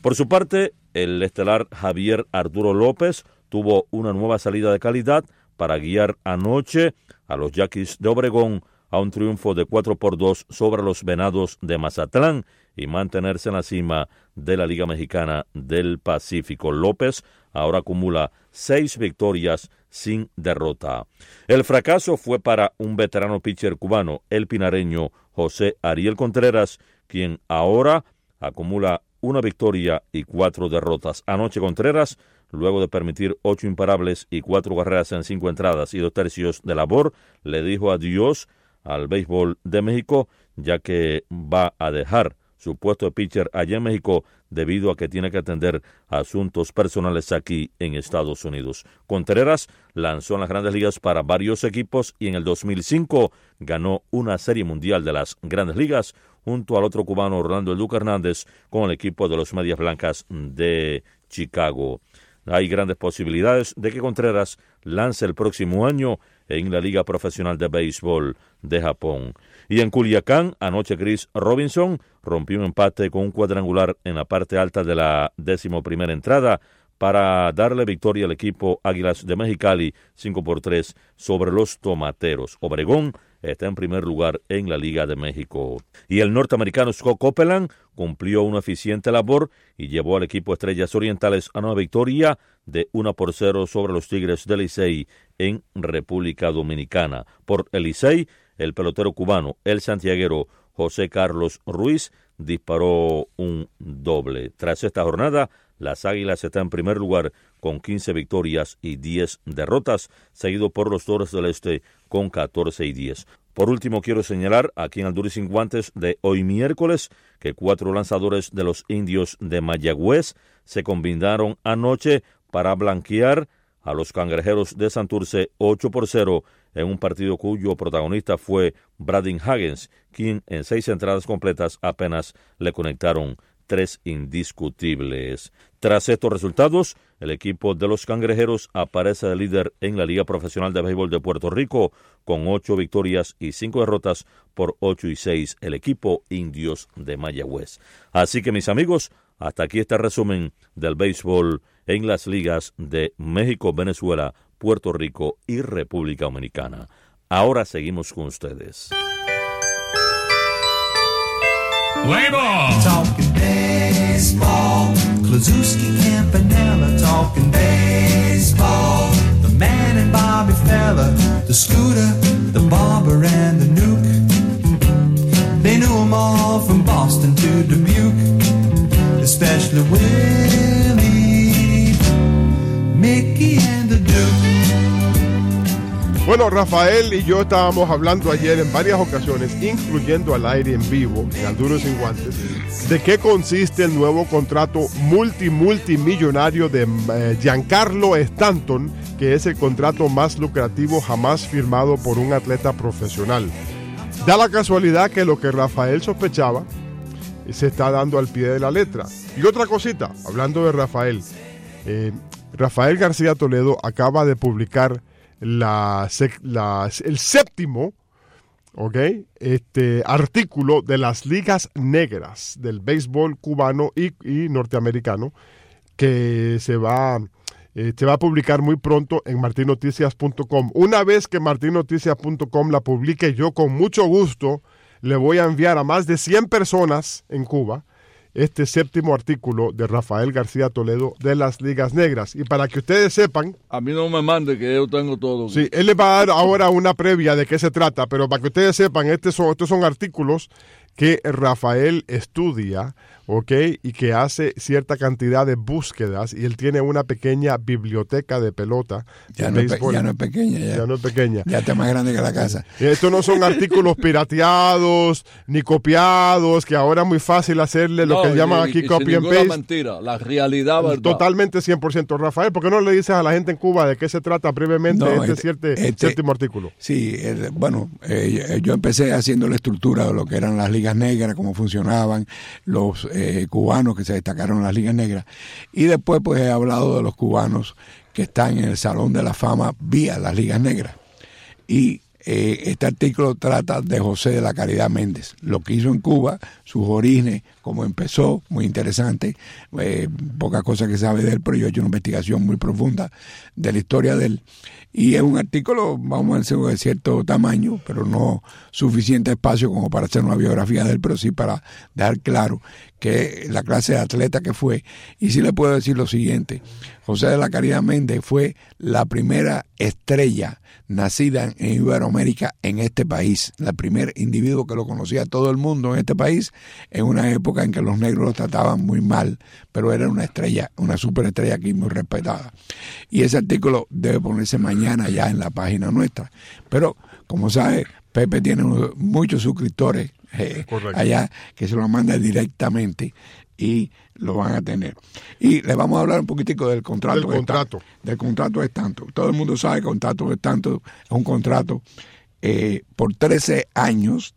[SPEAKER 8] Por su parte, el estelar Javier Arturo López tuvo una nueva salida de calidad para guiar anoche a los Yaquis de Obregón a un triunfo de 4-2 sobre los Venados de Mazatlán y mantenerse en la cima de la Liga Mexicana del Pacífico. López ahora acumula 6 victorias sin derrota. El fracaso fue para un veterano pitcher cubano, el pinareño José Ariel Contreras, quien ahora acumula 1 victoria y 4 derrotas. Anoche Contreras, luego de permitir 8 imparables y 4 carreras en 5 entradas y 2 tercios de labor, le dijo adiós al béisbol de México, ya que va a dejar su puesto de pitcher allá en México debido a que tiene que atender asuntos personales aquí en Estados Unidos. Contreras lanzó en las Grandes Ligas para varios equipos y en el 2005 ganó una Serie Mundial de las Grandes Ligas junto al otro cubano Orlando El Duque Hernández con el equipo de los Medias Blancas de Chicago. Hay grandes posibilidades de que Contreras lance el próximo año en la Liga Profesional de Béisbol de Japón. Y en Culiacán, anoche Chris Robinson rompió un empate con un cuadrangular en la parte alta de la 11ª entrada para darle victoria al equipo Águilas de Mexicali 5-3 sobre los Tomateros. Obregón está en primer lugar en la Liga de México. Y el norteamericano Scott Copeland cumplió una eficiente labor y llevó al equipo Estrellas Orientales a una victoria de 1-0 sobre los Tigres del Licey en República Dominicana. Por el Licey, el pelotero cubano, el santiaguero José Carlos Ruiz, disparó un doble. Tras esta jornada, las Águilas están en primer lugar con 15 victorias y 10 derrotas, seguido por los Toros del Este con 14 y 10. Por último, quiero señalar aquí en el Duro y Sin Guantes de hoy miércoles que 4 lanzadores de los Indios de Mayagüez se combinaron anoche para blanquear a los Cangrejeros de Santurce 8-0 en un partido cuyo protagonista fue Bradyn Hagens, quien en 6 entradas completas apenas le conectaron 3 indiscutibles. Tras estos resultados, el equipo de los Cangrejeros aparece de líder en la Liga Profesional de Béisbol de Puerto Rico con 8 victorias y 5 derrotas por 8-6 el equipo Indios de Mayagüez. Así que mis amigos, hasta aquí este resumen del béisbol en las ligas de México, Venezuela, Puerto Rico y República Dominicana. Ahora seguimos con ustedes.
[SPEAKER 2] Play ball.
[SPEAKER 9] Talking baseball, Klazuski, Campanella, talking baseball. The man and Bobby Fella, the Scooter, the Barber and the Nuke. They knew 'em all from Boston to Dubuque, especially Willie, Mickey and the Duke.
[SPEAKER 3] Bueno, Rafael y yo estábamos hablando ayer en varias ocasiones, incluyendo al aire en vivo, en Al Duro Sin Guantes, de qué consiste el nuevo contrato multimillonario de Giancarlo Stanton, que es el contrato más lucrativo jamás firmado por un atleta profesional. Da la casualidad que lo que Rafael sospechaba se está dando al pie de la letra. Y otra cosita, hablando de Rafael, Rafael García Toledo acaba de publicar el séptimo artículo de las ligas negras del béisbol cubano y norteamericano, que se va a publicar muy pronto en martinnoticias.com. Una vez que martinnoticias.com la publique, yo con mucho gusto le voy a enviar a más de 100 personas en Cuba este séptimo artículo de Rafael García Toledo de las Ligas Negras. Y para que ustedes sepan...
[SPEAKER 4] A mí no me mande, que yo tengo todo.
[SPEAKER 3] Sí, él les va a dar ahora una previa de qué se trata, pero para que ustedes sepan, estos son artículos que Rafael estudia, y que hace cierta cantidad de búsquedas, y él tiene una pequeña biblioteca de pelota.
[SPEAKER 5] Ya no es pequeña.
[SPEAKER 3] Ya no es pequeña.
[SPEAKER 5] Ya está más grande que la casa.
[SPEAKER 3] Estos no son artículos pirateados, ni copiados, que ahora es muy fácil hacerle lo que llaman aquí copy and paste.
[SPEAKER 4] Mentira, la realidad, verdad.
[SPEAKER 3] Totalmente 100%. Rafael, ¿por qué no le dices a la gente en Cuba de qué se trata brevemente séptimo artículo?
[SPEAKER 5] Sí, yo empecé haciendo la estructura de lo que eran las ligas negras, cómo funcionaban, los cubanos que se destacaron en las ligas negras, y después pues he hablado de los cubanos que están en el Salón de la Fama vía las ligas negras. Y Este artículo trata de José de la Caridad Méndez, lo que hizo en Cuba, sus orígenes, cómo empezó, muy interesante, pocas cosas que sabe de él, pero yo he hecho una investigación muy profunda de la historia de él. Y es un artículo, vamos a decir, de cierto tamaño, pero no suficiente espacio como para hacer una biografía de él, pero sí para dejar claro que la clase de atleta que fue. Y sí le puedo decir lo siguiente: José de la Caridad Méndez fue la primera estrella nacida en Iberoamérica en este país, el primer individuo que lo conocía todo el mundo en este país, en una época en que los negros lo trataban muy mal, pero era una estrella, una superestrella aquí muy respetada. Y ese artículo debe ponerse mañana ya en la página nuestra. Pero, como sabe, Pepe tiene muchos suscriptores allá que se lo mandan directamente y lo van a tener. Y le vamos a hablar un poquitico del contrato. Del contrato es tanto. Todo el mundo sabe que el contrato es tanto. Es un contrato por 13 años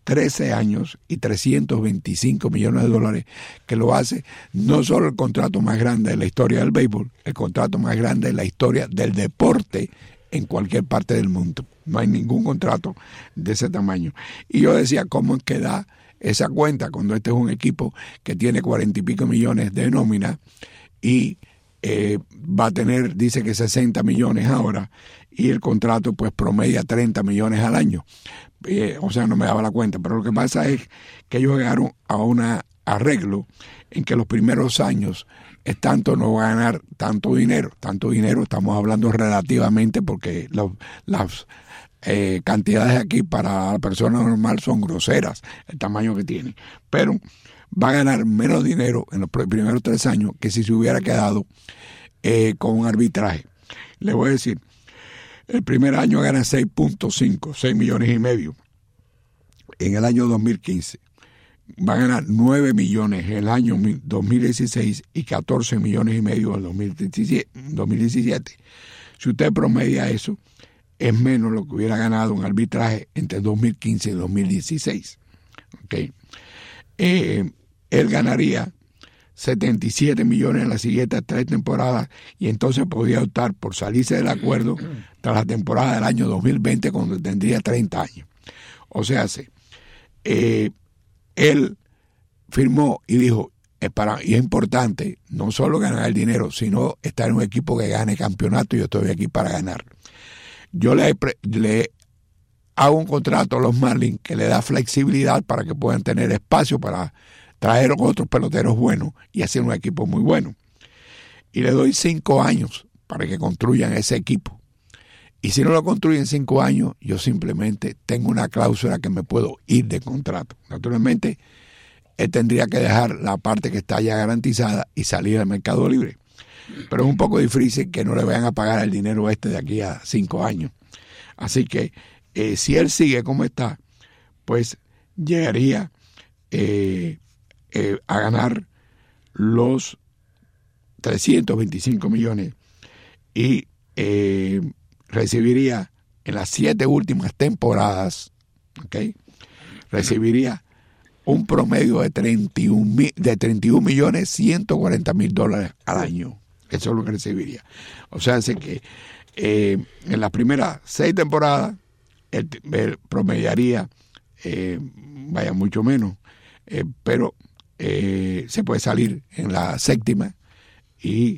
[SPEAKER 5] y $325 millones, que lo hace no solo el contrato más grande de la historia del béisbol, el contrato más grande de la historia del deporte en cualquier parte del mundo. No hay ningún contrato de ese tamaño. Y yo decía, ¿cómo es que da esa cuenta cuando este es un equipo que tiene 40 y pico millones de nómina y va a tener, dice que 60 millones ahora, y el contrato pues promedia 30 millones al año? O sea, no me daba la cuenta, pero lo que pasa es que ellos llegaron a un arreglo en que los primeros años no va a ganar tanto dinero, estamos hablando relativamente, porque las cantidades aquí para la persona normal son groseras, el tamaño que tiene, pero va a ganar menos dinero en los primeros 3 años que si se hubiera quedado con un arbitraje. Le voy a decir, el primer año gana 6.5 millones y medio. En el año 2015 va a ganar 9 millones en el año 2016 y 14 millones y medio en el 2017. Si usted promedia eso, es menos lo que hubiera ganado un arbitraje entre 2015 y 2016. ¿Okay? Él ganaría 77 millones en las siguientes 3 temporadas y entonces podría optar por salirse del acuerdo tras la temporada del año 2020, cuando tendría 30 años. O sea, él firmó y dijo, y es importante no solo ganar el dinero, sino estar en un equipo que gane campeonato, y yo estoy aquí para ganar. Yo le hago un contrato a los Marlins que le da flexibilidad para que puedan tener espacio para traer otros peloteros buenos y hacer un equipo muy bueno. Y le doy 5 años para que construyan ese equipo. Y si no lo construyen 5 años, yo simplemente tengo una cláusula que me puedo ir de contrato. Naturalmente, él tendría que dejar la parte que está ya garantizada y salir al mercado libre. Pero es un poco difícil que no le vayan a pagar el dinero de aquí a 5 años. Así que si él sigue como está, pues llegaría a ganar los 325 millones y recibiría en las 7 últimas temporadas, ¿okay? Recibiría un promedio de 31 millones 140 mil dólares al año. Eso es lo que recibiría. O sea, hace que en las primeras 6 temporadas él promediaría mucho menos, pero se puede salir en la 7ª y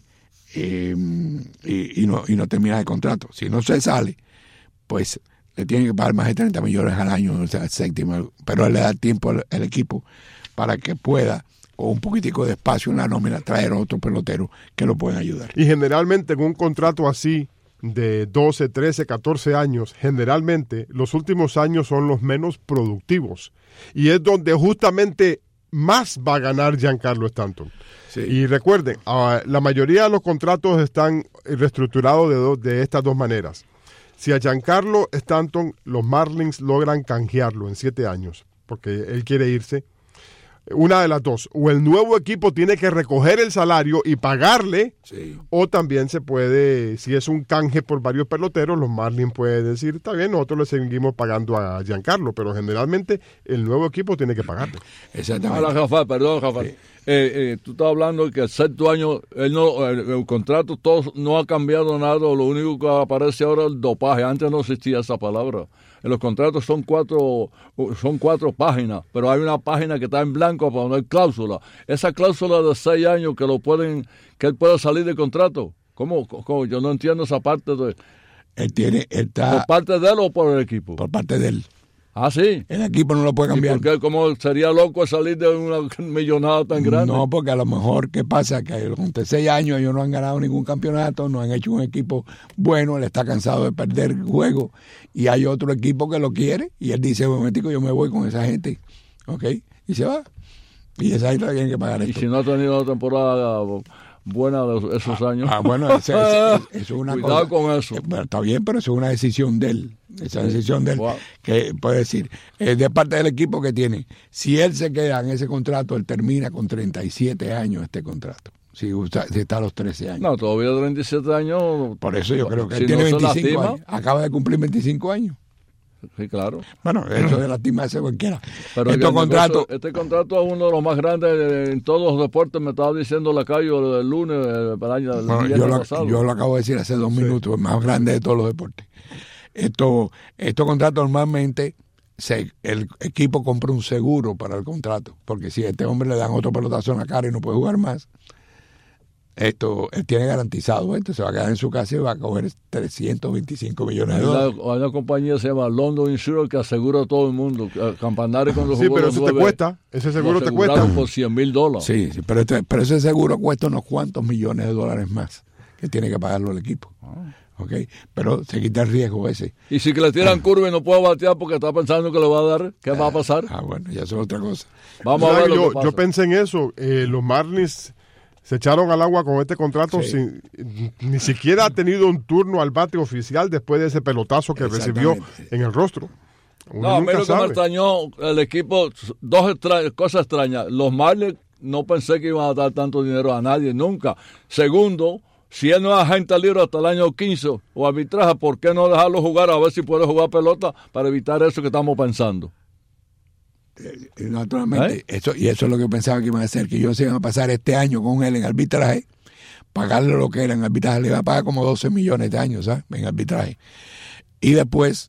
[SPEAKER 5] no termina el contrato. Si no se sale, pues le tienen que pagar más de 30 millones al año en la 7ª, pero él le da tiempo al equipo para que pueda, con un poquitico de espacio en la nómina, traer a otros peloteros que lo puedan ayudar.
[SPEAKER 3] Y generalmente en un contrato así de 12, 13, 14 años, generalmente los últimos años son los menos productivos, y es donde justamente más va a ganar Giancarlo Stanton. Sí. Y recuerden, la mayoría de los contratos están reestructurados de estas 2 maneras. Si a Giancarlo Stanton los Marlins logran canjearlo en 7 años, porque él quiere irse, una de las dos, o el nuevo equipo tiene que recoger el salario y pagarle, sí, o también se puede, si es un canje por varios peloteros, los Marlins pueden decir, está bien, nosotros le seguimos pagando a Giancarlo, pero generalmente el nuevo equipo tiene que pagarle.
[SPEAKER 5] Exactamente.
[SPEAKER 4] Ahora, Rafael, perdón, Rafael. tú estás hablando de que el sexto año, el contrato todo no ha cambiado nada, lo único que aparece ahora es el dopaje. Antes no existía esa palabra. En los contratos son cuatro páginas, pero hay una página que está en blanco para poner cláusula. Esa cláusula de 6 años que él puede salir de contrato. ¿Cómo? Yo no entiendo esa parte de...
[SPEAKER 5] Él está...
[SPEAKER 4] ¿Por parte de él o por el equipo?
[SPEAKER 5] Por parte de él.
[SPEAKER 4] Ah, sí.
[SPEAKER 5] El equipo no lo puede cambiar.
[SPEAKER 4] ¿Y por qué? ¿Cómo sería loco salir de una millonada tan grande?
[SPEAKER 5] No, porque a lo mejor, ¿qué pasa? Que durante 6 años ellos no han ganado ningún campeonato, no han hecho un equipo bueno, él está cansado de perder juegos y hay otro equipo que lo quiere y él dice, un momentico, yo me voy con esa gente, ¿ok? Y se va. Y esa gente tiene que pagar esto.
[SPEAKER 4] Y si no ha tenido una temporada buena de esos años.
[SPEAKER 5] Bueno, eso es una
[SPEAKER 4] Cuidado
[SPEAKER 5] cosa.
[SPEAKER 4] con eso.
[SPEAKER 5] Bueno, está bien, pero eso es una decisión de él. Esa decisión de él, que puede decir, de parte del equipo que tiene. Si él se queda en ese contrato, él termina con 37 años este contrato. Si está a los 13 años.
[SPEAKER 4] No, todavía 37 años.
[SPEAKER 5] Por eso yo creo que
[SPEAKER 4] si
[SPEAKER 5] él tiene
[SPEAKER 4] no
[SPEAKER 5] 25 años. Acaba de cumplir 25 años.
[SPEAKER 4] Sí, claro.
[SPEAKER 5] Bueno, eso de lastimarse cualquiera.
[SPEAKER 4] Pero este contrato es uno de los más grandes en todos los deportes. Me estaba diciendo Lacayo el lunes, el año pasado.
[SPEAKER 5] Yo lo acabo de decir hace 2 minutos, el más grande de todos los deportes. Estos contratos normalmente el equipo compra un seguro para el contrato, porque si a este hombre le dan otro pelotazo en la cara y no puede jugar más, él tiene garantizado esto, se va a quedar en su casa y va a coger 325 millones de dólares.
[SPEAKER 4] Hay una compañía que se llama London Insurance que asegura a todo el mundo. Campanario cuando
[SPEAKER 3] sí, pero eso te cuesta, ese seguro te cuesta.
[SPEAKER 4] Por $100,000.
[SPEAKER 5] Sí, pero ese seguro cuesta unos cuantos millones de dólares más que tiene que pagarlo el equipo. Okay, pero se quita el riesgo ese.
[SPEAKER 4] Y si que le tiran curva y no puede batear porque está pensando que le va a dar, ¿qué va a pasar?
[SPEAKER 5] Bueno, ya eso es otra cosa.
[SPEAKER 4] Vamos a ver lo que pasa.
[SPEAKER 3] Yo pensé en eso. Los Marlins se echaron al agua con este contrato ni siquiera ha tenido un turno al bate oficial después de ese pelotazo que recibió en el rostro.
[SPEAKER 4] No, a mí lo que me extrañó el equipo, cosas extrañas. Los Marlins no pensé que iban a dar tanto dinero a nadie nunca. Segundo, si él no es agente libre hasta el año 15 o arbitraje, ¿por qué no dejarlo jugar a ver si puede jugar pelota para evitar eso que estamos pensando?
[SPEAKER 5] Naturalmente, eso es lo que pensaba que iban a hacer, que ellos se iban a pasar este año con él en arbitraje, pagarle lo que era en arbitraje, le iba a pagar como 12 millones de años, ¿sabes? En arbitraje. Y después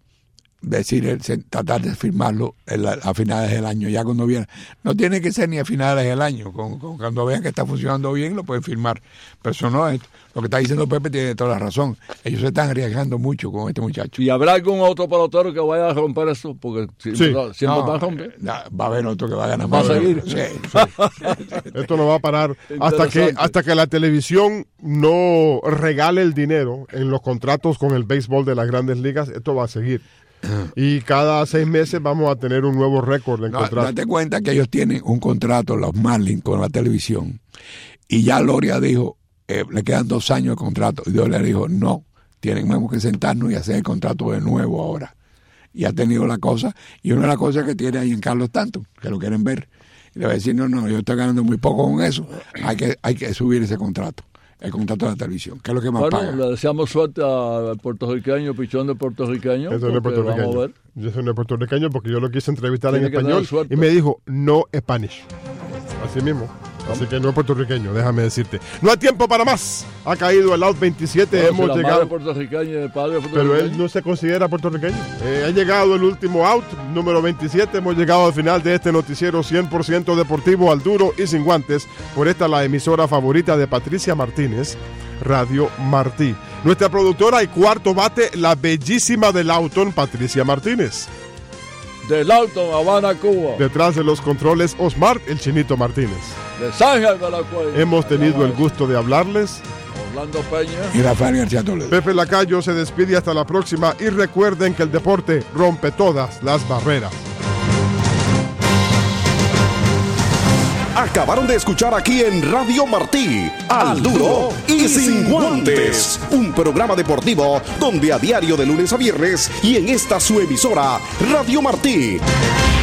[SPEAKER 5] tratar de firmarlo a finales del año, ya cuando viene. No tiene que ser ni a finales del año, cuando vean que está funcionando bien lo pueden firmar. Pero eso no es, lo que está diciendo Pepe tiene toda la razón. Ellos se están arriesgando mucho con este muchacho.
[SPEAKER 4] ¿Y habrá algún otro pelotero que vaya a romper eso? Porque siempre va a romper.
[SPEAKER 5] Va a haber otro que va a ganar.
[SPEAKER 4] Va a seguir.
[SPEAKER 5] Sí.
[SPEAKER 3] Esto no va a parar hasta que la televisión no regale el dinero en los contratos con el béisbol de las Grandes Ligas. Esto va a seguir. Y cada 6 meses vamos a tener un nuevo récord en contrato.
[SPEAKER 5] Date cuenta que ellos tienen un contrato, los Marlins, con la televisión. Y ya Loria dijo, le quedan 2 años de contrato. Y Loria dijo, no, tenemos que sentarnos y hacer el contrato de nuevo ahora. Y ha tenido la cosa. Y una de las cosas que tiene ahí en Carlos Stanton, que lo quieren ver. Y le va a decir, no, yo estoy ganando muy poco con eso. Hay que subir ese contrato. El contrato de la televisión, que es lo que más paga.
[SPEAKER 4] Le deseamos suerte al puertorriqueño, pichón de puertorriqueño.
[SPEAKER 3] Eso no es puertorriqueño.
[SPEAKER 4] Vamos a ver.
[SPEAKER 3] Eso no es puertorriqueño porque yo lo quise entrevistar en
[SPEAKER 4] Tiene que
[SPEAKER 3] español
[SPEAKER 4] tener suerte.
[SPEAKER 3] y me dijo, no Spanish. Así mismo. Así que no es puertorriqueño, déjame decirte. No hay tiempo para más. Ha caído el out 27,
[SPEAKER 4] Bueno,
[SPEAKER 3] hemos
[SPEAKER 4] si la
[SPEAKER 3] llegado.
[SPEAKER 4] madre puertorriqueña y el padre
[SPEAKER 3] Pero
[SPEAKER 4] puertorriqueño.
[SPEAKER 3] él no se considera puertorriqueño. Ha llegado el último out, número 27. Hemos llegado al final de este noticiero 100% deportivo al duro y sin guantes. Por esta la emisora favorita de Patricia Martínez, Radio Martí. Nuestra productora y cuarto bate, la bellísima del Auton, Patricia Martínez.
[SPEAKER 4] Del Alto, Habana, Cuba.
[SPEAKER 3] Detrás de los controles, Osmar, el Chinito Martínez.
[SPEAKER 4] De San Ángel de la Cueva.
[SPEAKER 3] Hemos tenido el gusto de hablarles.
[SPEAKER 4] Orlando Peña.
[SPEAKER 5] Y Rafael García Toledo.
[SPEAKER 3] Pepe Lacayo se despide hasta la próxima y recuerden que el deporte rompe todas las barreras.
[SPEAKER 1] Acabaron de escuchar aquí en Radio Martí, Al Duro y Sin Guantes, un programa deportivo donde a diario de lunes a viernes y en esta su emisora, Radio Martí.